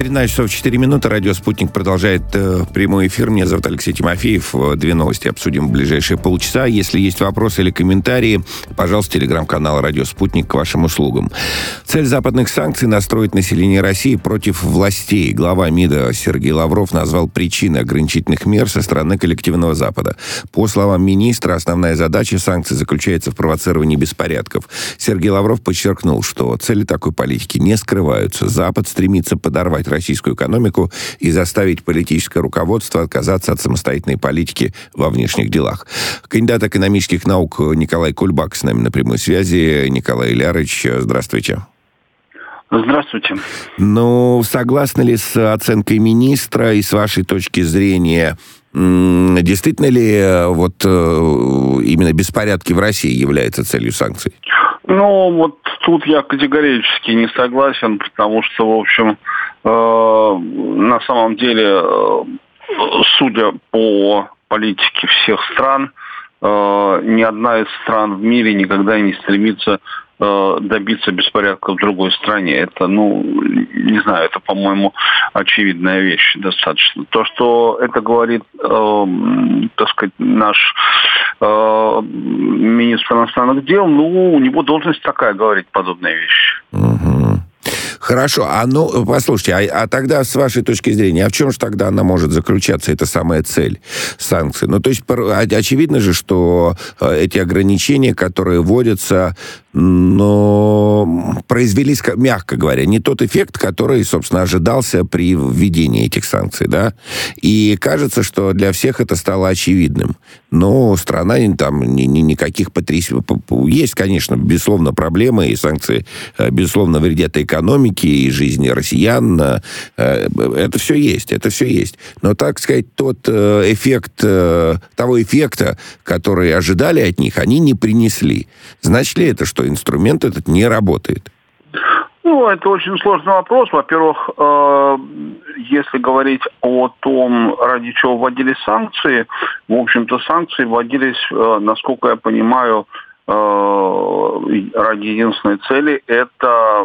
13 часов 4 минуты. Радио «Спутник» продолжает прямой эфир. Меня зовут Алексей Тимофеев. Две новости обсудим в ближайшие полчаса. Если есть вопросы или комментарии, пожалуйста, телеграм-канал «Радио Спутник» к вашим услугам. Цель западных санкций — настроить население России против властей. Глава МИДа Сергей Лавров назвал причины ограничительных мер со стороны коллективного Запада. По словам министра, основная задача санкций заключается в провоцировании беспорядков. Сергей Лавров подчеркнул, что цели такой политики не скрываются. Запад стремится подорвать российскую экономику и заставить политическое руководство отказаться от самостоятельной политики во внешних делах. Кандидат экономических наук Николай Кульбак с нами на прямой связи. Николай Ильярович, здравствуйте. Здравствуйте. Ну, согласны ли с оценкой министра и с вашей точки зрения, действительно ли вот именно беспорядки в России являются целью санкций? Ну, вот тут я категорически не согласен, потому что, в общем, на самом деле, судя по политике всех стран, ни одна из стран в мире никогда не стремится добиться беспорядка в другой стране. Это, не знаю, это, по-моему, очевидная вещь достаточно. То, что это говорит, так сказать, наш министр иностранных дел, у него должность такая, говорить подобные вещи. Хорошо, послушайте, а тогда, с вашей точки зрения, в чем же тогда она может заключаться, эта самая цель санкций? То есть, очевидно же, что эти ограничения, которые вводятся, произвели, мягко говоря, не тот эффект, который, собственно, ожидался при введении этих санкций, да? И кажется, что для всех это стало очевидным. Но страна там никаких потрясений. Есть, конечно, безусловно, проблемы, и санкции, безусловно, вредят экономике и жизни россиян. Это все есть. Но, так сказать, того эффекта, который ожидали от них, они не принесли. Значит ли это, что инструмент этот не работает? Это очень сложный вопрос. Во-первых, если говорить о том, ради чего вводились санкции, в общем-то, санкции вводились, насколько я понимаю, ради единственной цели – это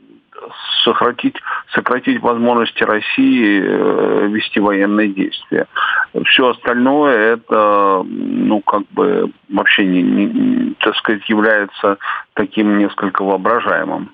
сократить возможности России вести военные действия. Все остальное это, вообще не, так сказать, является таким несколько воображаемым.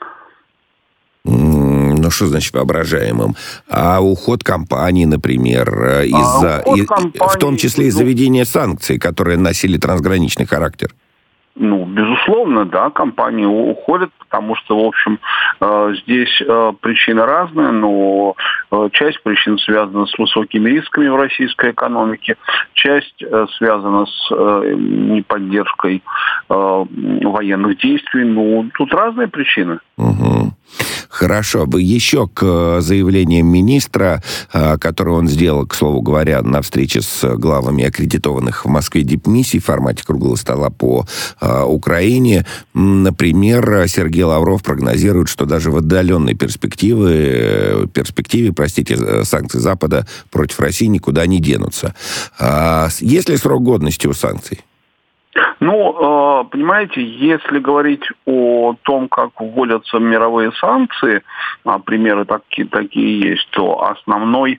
Что значит воображаемым? А уход компаний, например, в том числе из-за введения санкций, которые носили трансграничный характер? Безусловно, да, компании уходят, потому что, в общем, здесь причины разные, но часть причин связана с высокими рисками в российской экономике, часть связана с неподдержкой военных действий. Тут разные причины. Угу. Хорошо. Еще к заявлениям министра, которые он сделал, к слову говоря, на встрече с главами аккредитованных в Москве дипмиссий в формате круглого стола по Украине. Например, Сергей Лавров прогнозирует, что даже в отдаленной перспективе, санкции Запада против России никуда не денутся. Есть ли срок годности у санкций? Понимаете, если говорить о том, как вводятся мировые санкции, а примеры такие есть, то основной,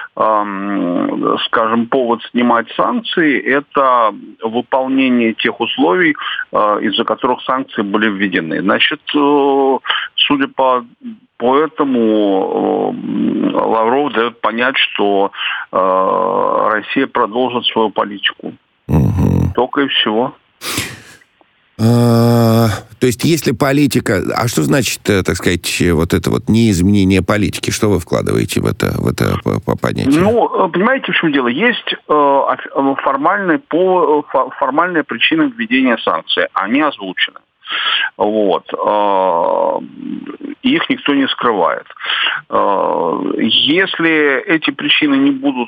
повод снимать санкции – это выполнение тех условий, из-за которых санкции были введены. Значит, судя по этому, Лавров дает понять, что Россия продолжит свою политику. Угу. Только и всего. То есть, если политика... А что значит, так сказать, неизменение политики? Что вы вкладываете в это понятие? Понимаете, в чем дело? Есть формальные причины введения санкций. Они озвучены. Их никто не скрывает. Если эти причины не будут,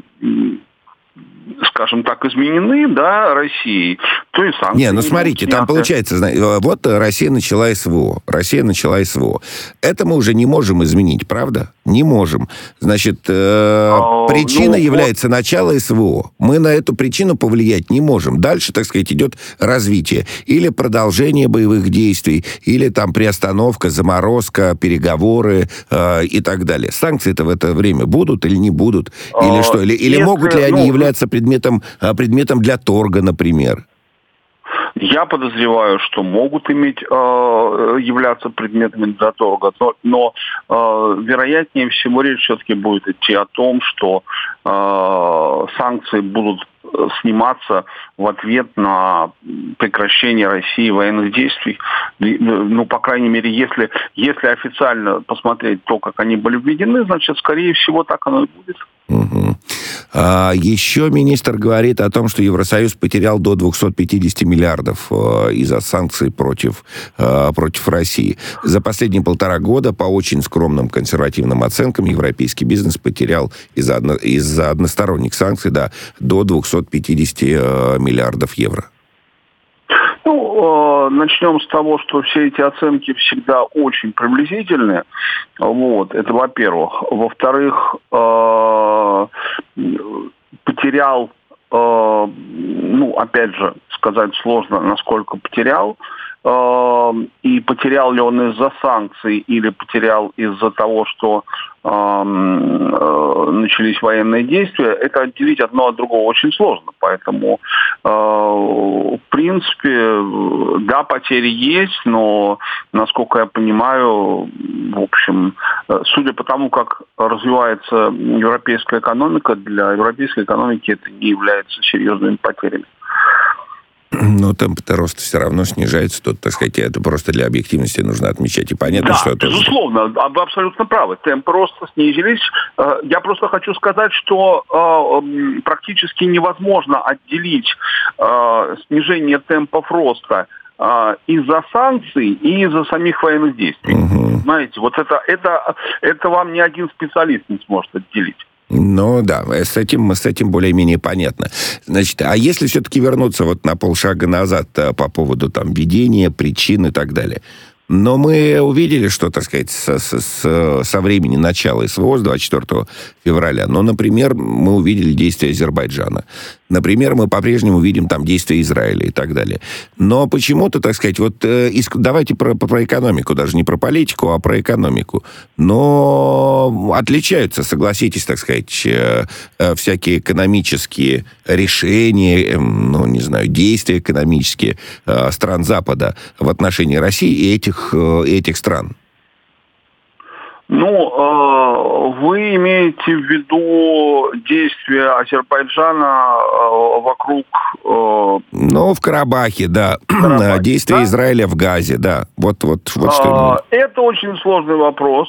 скажем так, изменены, да, Россией, то и санкции... смотрите, там получается, вот Россия начала СВО. Это мы уже не можем изменить, правда? Не можем. Значит, причина является начало СВО. Мы на эту причину повлиять не можем. Дальше, так сказать, идет развитие. Или продолжение боевых действий, или там приостановка, заморозка, переговоры и так далее. Санкции-то в это время будут или не будут? Или что? Или могут ли они являться предметом для торга, например? Я подозреваю, что могут являться предметами для торга, но вероятнее всего речь все-таки будет идти о том, что санкции будут сниматься в ответ на прекращение России военных действий. Ну, по крайней мере, если официально посмотреть то, как они были введены, значит, скорее всего, так оно и будет. Угу. Еще министр говорит о том, что Евросоюз потерял до 250 миллиардов из-за санкций против России. За последние 1,5 года, по очень скромным консервативным оценкам, европейский бизнес потерял из-за односторонних санкций до 250 миллиардов евро. Начнем с того, что все эти оценки всегда очень приблизительны. Вот, это во-первых. Во-вторых, потерял, опять же, сказать сложно, насколько потерял. И потерял ли он из-за санкций или потерял из-за того, что начались военные действия, это отделить одно от другого очень сложно. Поэтому, в принципе, да, потери есть, но, насколько я понимаю, в общем, судя по тому, как развивается европейская экономика, для европейской экономики это не является серьезными потерями. Но темп-то роста все равно снижается. Тут, так сказать, это просто для объективности нужно отмечать. И понятно, что это... безусловно, вы абсолютно правы. Темпы роста снизились. Я просто хочу сказать, что практически невозможно отделить снижение темпов роста из-за санкций и из-за самих военных действий. Угу. Знаете, вот это вам ни один специалист не сможет отделить. Ну да, с этим более-менее понятно. Значит, а если все-таки вернуться вот на полшага назад по поводу там ведения, причин и так далее. Но мы увидели, что, так сказать, со времени начала СВО, с 24 февраля, например, мы увидели действия Азербайджана. Например, мы по-прежнему видим там действия Израиля и так далее. Но почему-то, так сказать, давайте про экономику, даже не про политику, а про экономику. Но отличаются, согласитесь, так сказать, всякие экономические решения, действия экономические стран Запада в отношении России и этих стран. Вы имеете в виду действия Азербайджана вокруг... в Карабахе, да. Действия Израиля в Газе, да. Вот что. Это очень сложный вопрос.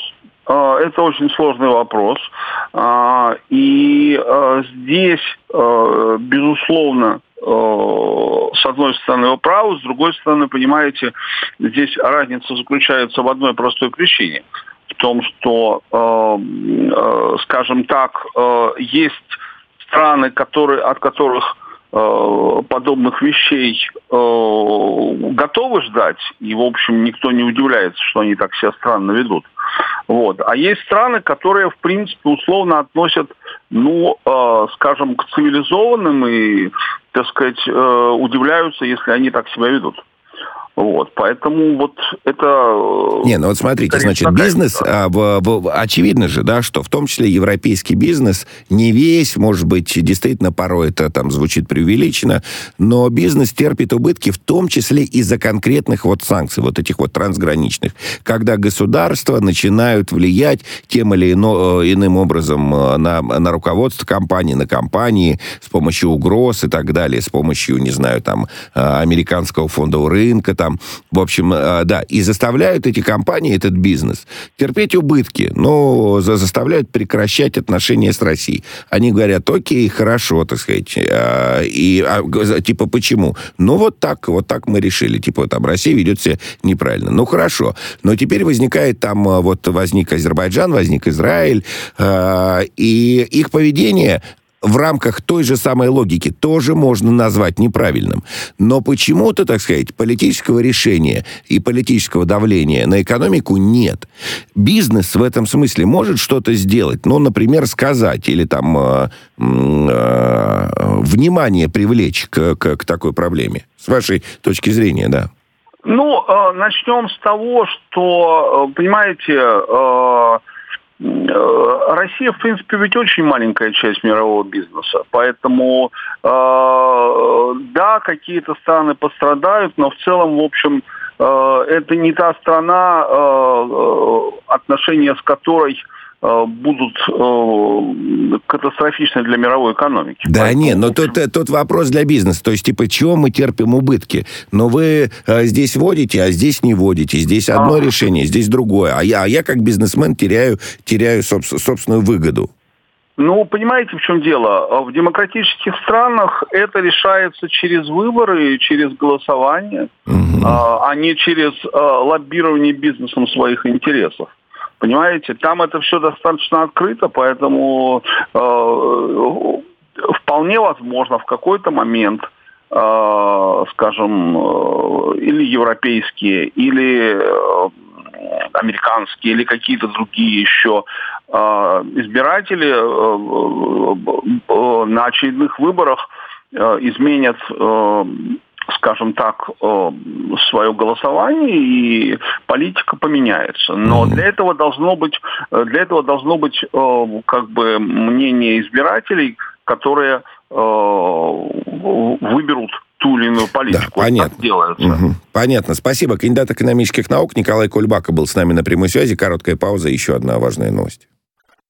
И здесь, безусловно, с одной стороны вы правы, с другой стороны, понимаете, здесь разница заключается в одной простой причине. В том, что, скажем так, есть страны, от которых подобных вещей готовы ждать, и, в общем, никто не удивляется, что они так себя странно ведут. Вот. А есть страны, которые, в принципе, условно относят, скажем, к цивилизованным и, так сказать, удивляются, если они так себя ведут. Вот, поэтому вот это... смотрите, значит, бизнес, очевидно же, да, что в том числе европейский бизнес, не весь, может быть, действительно порой это там звучит преувеличенно, но бизнес терпит убытки в том числе из-за конкретных санкций, этих трансграничных, когда государства начинают влиять тем или иным образом на руководство компании, на компании с помощью угроз и так далее, с помощью, американского фондового рынка, в общем, и заставляют эти компании, этот бизнес, терпеть убытки, заставляют прекращать отношения с Россией. Они говорят, окей, хорошо, так сказать, почему? Вот так мы решили, Россия ведет себя неправильно. Хорошо, но теперь возникает возник Азербайджан, возник Израиль, и их поведение в рамках той же самой логики тоже можно назвать неправильным. Но почему-то, так сказать, политического решения и политического давления на экономику нет. Бизнес в этом смысле может что-то сделать. Ну, например, сказать или там внимание привлечь к такой проблеме. С вашей точки зрения, да. Ну, начнем с того, что, понимаете, Россия, в принципе, ведь очень маленькая часть мирового бизнеса. Поэтому, да, какие-то страны пострадают, но в целом, в общем, это не та страна, отношения с которой будут катастрофичны для мировой экономики. Да. Поэтому, нет, но тот вопрос для бизнеса. То есть, типа, чего мы терпим убытки? Но вы здесь вводите, а здесь не вводите. Здесь одно решение, здесь другое. А я как бизнесмен теряю собственную выгоду. Ну, понимаете, в чем дело? В демократических странах это решается через выборы, через голосование, а не через лоббирование бизнесом своих интересов. Понимаете, там это все достаточно открыто, поэтому вполне возможно в какой-то момент, скажем, или европейские, или американские, или какие-то другие еще избиратели на очередных выборах изменят, скажем так, свое голосование, и политика поменяется. Но для этого должно быть как бы мнение избирателей, которые выберут ту или иную политику. Да, понятно. Так делается. Понятно. Спасибо. Кандидат экономических наук Николай Кульбака был с нами на прямой связи. Короткая пауза. Еще одна важная новость.